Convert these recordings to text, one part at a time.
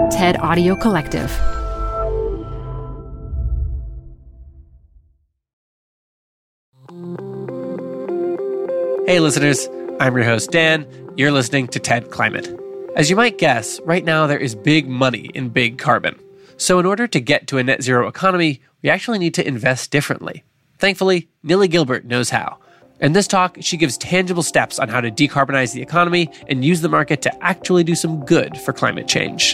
TED Audio Collective. Hey listeners, I'm your host Dan. You're listening to TED Climate. As you might guess, right now there is big money in big carbon. So in order to get to a net zero economy, we actually need to invest differently. Thankfully, Nili Gilbert knows how. In this talk, she gives tangible steps on how to decarbonize the economy and use the market to actually do some good for climate change.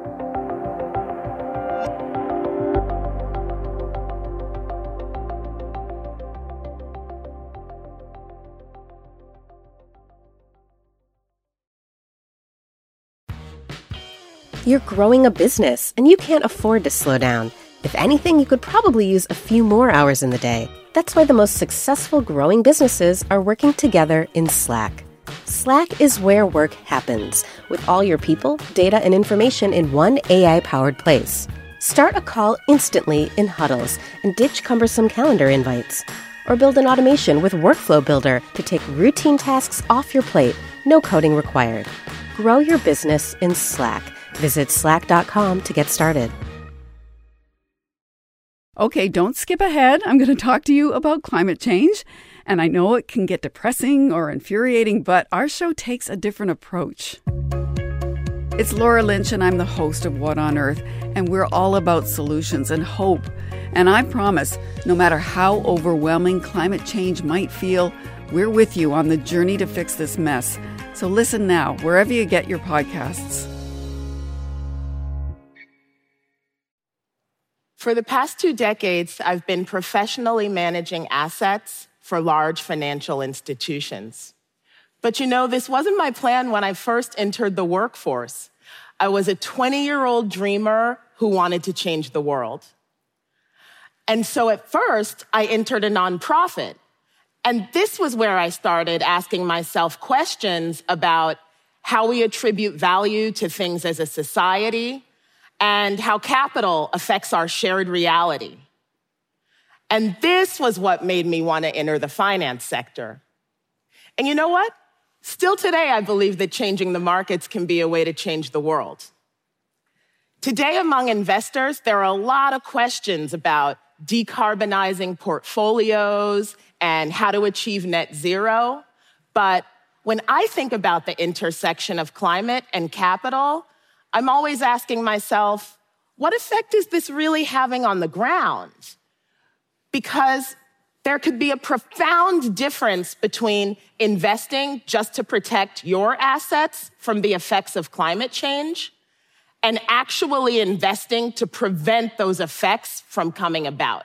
You're growing a business, and you can't afford to slow down. If anything, you could probably use a few more hours in the day. That's why the most successful growing businesses are working together in Slack. Slack is where work happens, with all your people, data, and information in one AI-powered place. Start a call instantly in huddles and ditch cumbersome calendar invites. Or build an automation with Workflow Builder to take routine tasks off your plate, no coding required. Grow your business in Slack. Visit slack.com to get started. Okay, don't skip ahead. I'm going to talk to you about climate change. And I know it can get depressing or infuriating, but our show takes a different approach. It's Laura Lynch, and I'm the host of What on Earth, and we're all about solutions and hope. And I promise, no matter how overwhelming climate change might feel, we're with you on the journey to fix this mess. So listen now, wherever you get your podcasts. For the past 2 decades, I've been professionally managing assets for large financial institutions. But this wasn't my plan when I first entered the workforce. I was a 20-year-old dreamer who wanted to change the world. And so at first, I entered a nonprofit. And this was where I started asking myself questions about how we attribute value to things as a society, and how capital affects our shared reality. And this was what made me want to enter the finance sector. And you know what? Still today, I believe that changing the markets can be a way to change the world. Today, among investors, there are a lot of questions about decarbonizing portfolios and how to achieve net zero. But when I think about the intersection of climate and capital, I'm always asking myself, what effect is this really having on the ground? Because there could be a profound difference between investing just to protect your assets from the effects of climate change and actually investing to prevent those effects from coming about.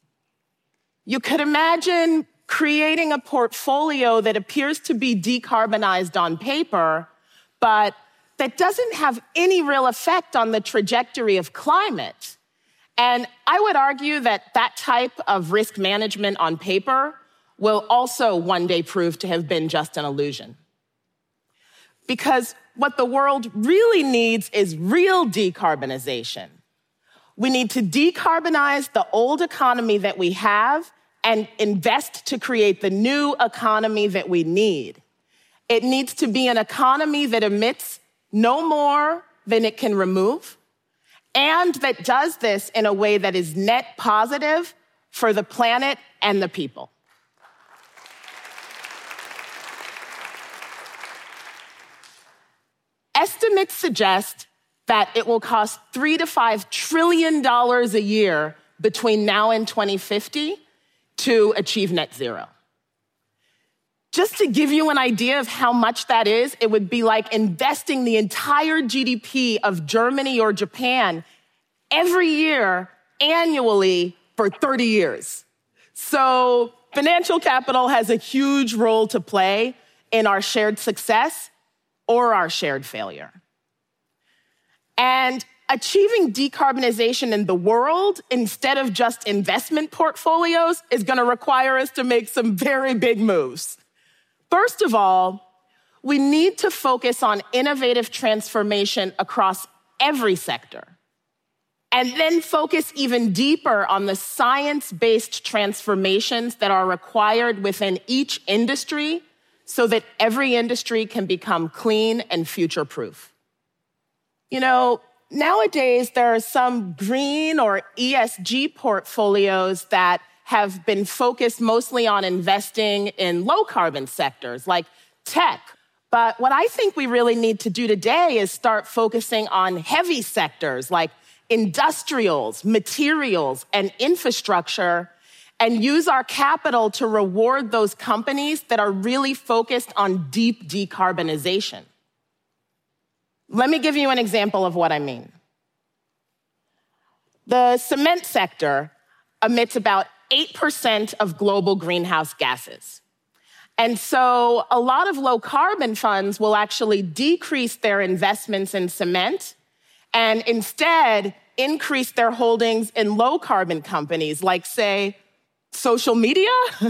You could imagine creating a portfolio that appears to be decarbonized on paper, but that doesn't have any real effect on the trajectory of climate. And I would argue that that type of risk management on paper will also one day prove to have been just an illusion. Because what the world really needs is real decarbonization. We need to decarbonize the old economy that we have and invest to create the new economy that we need. It needs to be an economy that emits no more than it can remove, and that does this in a way that is net positive for the planet and the people. Estimates suggest that it will cost $3 to $5 trillion a year between now and 2050 to achieve net zero. Just to give you an idea of how much that is, it would be like investing the entire GDP of Germany or Japan every year, annually, for 30 years. So financial capital has a huge role to play in our shared success or our shared failure. And achieving decarbonization in the world instead of just investment portfolios is going to require us to make some very big moves. First of all, we need to focus on innovative transformation across every sector, and then focus even deeper on the science-based transformations that are required within each industry so that every industry can become clean and future-proof. nowadays, there are some green or ESG portfolios that have been focused mostly on investing in low-carbon sectors like tech. But what I think we really need to do today is start focusing on heavy sectors like industrials, materials, and infrastructure, and use our capital to reward those companies that are really focused on deep decarbonization. Let me give you an example of what I mean. The cement sector emits about 8% of global greenhouse gases. And so a lot of low carbon funds will actually decrease their investments in cement and instead increase their holdings in low carbon companies like, say, social media.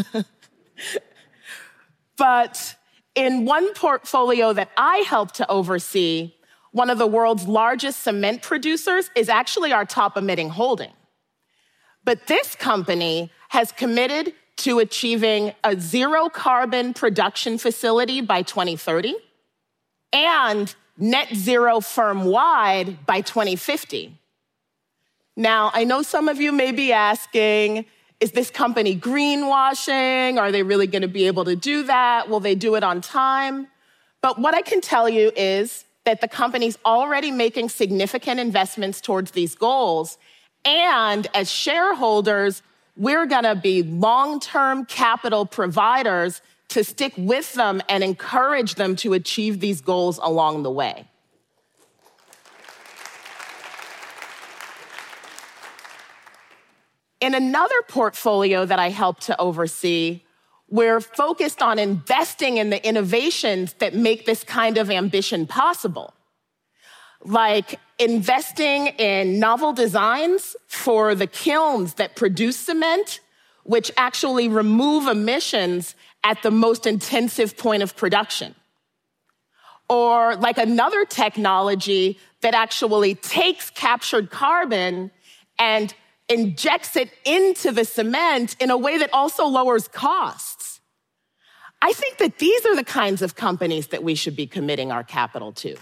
But in one portfolio that I help to oversee, one of the world's largest cement producers is actually our top emitting holding. But this company has committed to achieving a zero carbon production facility by 2030 and net zero firm-wide by 2050. Now, I know some of you may be asking, is this company greenwashing? Are they really going to be able to do that? Will they do it on time? But what I can tell you is that the company's already making significant investments towards these goals. And as shareholders, we're going to be long-term capital providers to stick with them and encourage them to achieve these goals along the way. In another portfolio that I help to oversee, we're focused on investing in the innovations that make this kind of ambition possible, like investing in novel designs for the kilns that produce cement, which actually remove emissions at the most intensive point of production. Or like another technology that actually takes captured carbon and injects it into the cement in a way that also lowers costs. I think that these are the kinds of companies that we should be committing our capital to.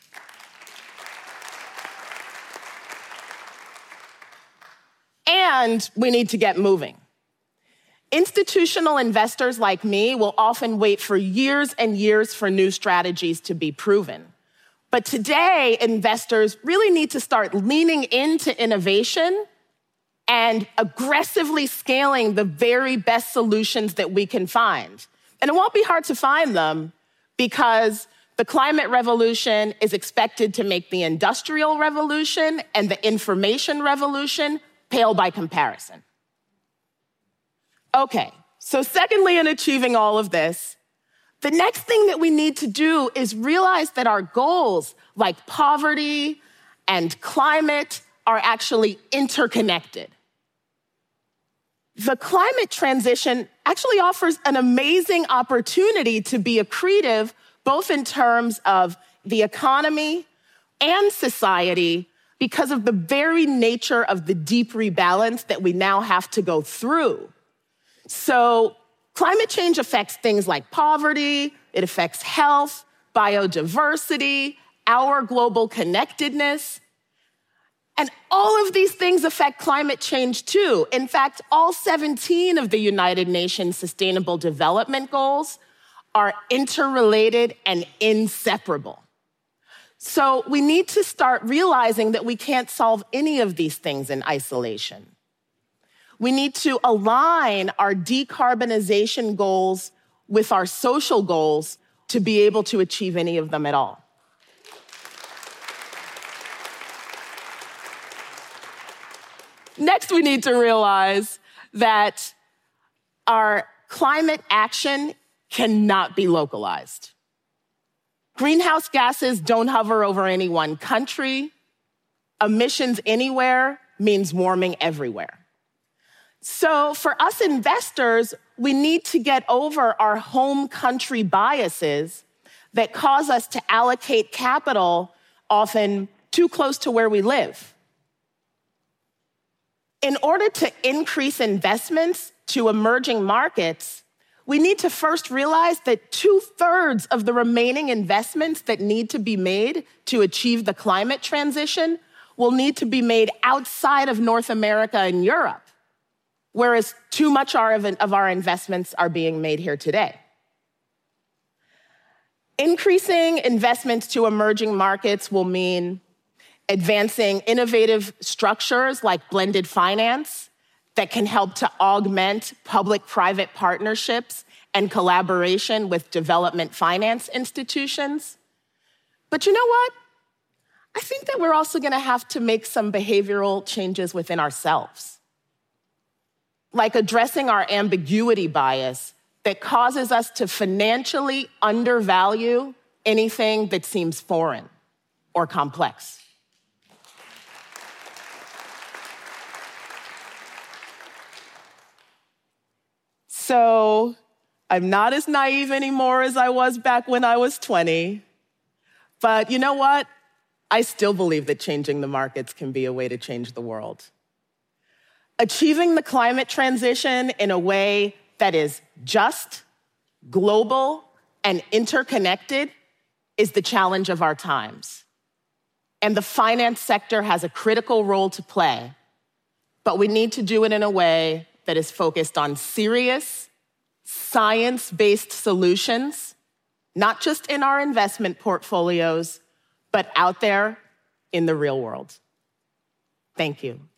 And we need to get moving. Institutional investors like me will often wait for years and years for new strategies to be proven. But today, investors really need to start leaning into innovation and aggressively scaling the very best solutions that we can find. And it won't be hard to find them because the climate revolution is expected to make the industrial revolution and the information revolution pale by comparison. Okay, so secondly, in achieving all of this, the next thing that we need to do is realize that our goals, like poverty and climate, are actually interconnected. The climate transition actually offers an amazing opportunity to be accretive, both in terms of the economy and society, because of the very nature of the deep rebalance that we now have to go through. So climate change affects things like poverty, it affects health, biodiversity, our global connectedness. And all of these things affect climate change too. In fact, all 17 of the United Nations Sustainable Development Goals are interrelated and inseparable. So we need to start realizing that we can't solve any of these things in isolation. We need to align our decarbonization goals with our social goals to be able to achieve any of them at all. Next, we need to realize that our climate action cannot be localized. Greenhouse gases don't hover over any one country. Emissions anywhere means warming everywhere. So for us investors, we need to get over our home country biases that cause us to allocate capital often too close to where we live. In order to increase investments to emerging markets, we need to first realize that 2/3 of the remaining investments that need to be made to achieve the climate transition will need to be made outside of North America and Europe, whereas too much of our investments are being made here today. Increasing investments to emerging markets will mean advancing innovative structures like blended finance that can help to augment public-private partnerships and collaboration with development finance institutions. But you know what? I think that we're also going to have to make some behavioral changes within ourselves, like addressing our ambiguity bias that causes us to financially undervalue anything that seems foreign or complex. So I'm not as naive anymore as I was back when I was 20. But you know what? I still believe that changing the markets can be a way to change the world. Achieving the climate transition in a way that is just, global, and interconnected is the challenge of our times. And the finance sector has a critical role to play, but we need to do it in a way that is focused on serious, science-based solutions, not just in our investment portfolios, but out there in the real world. Thank you.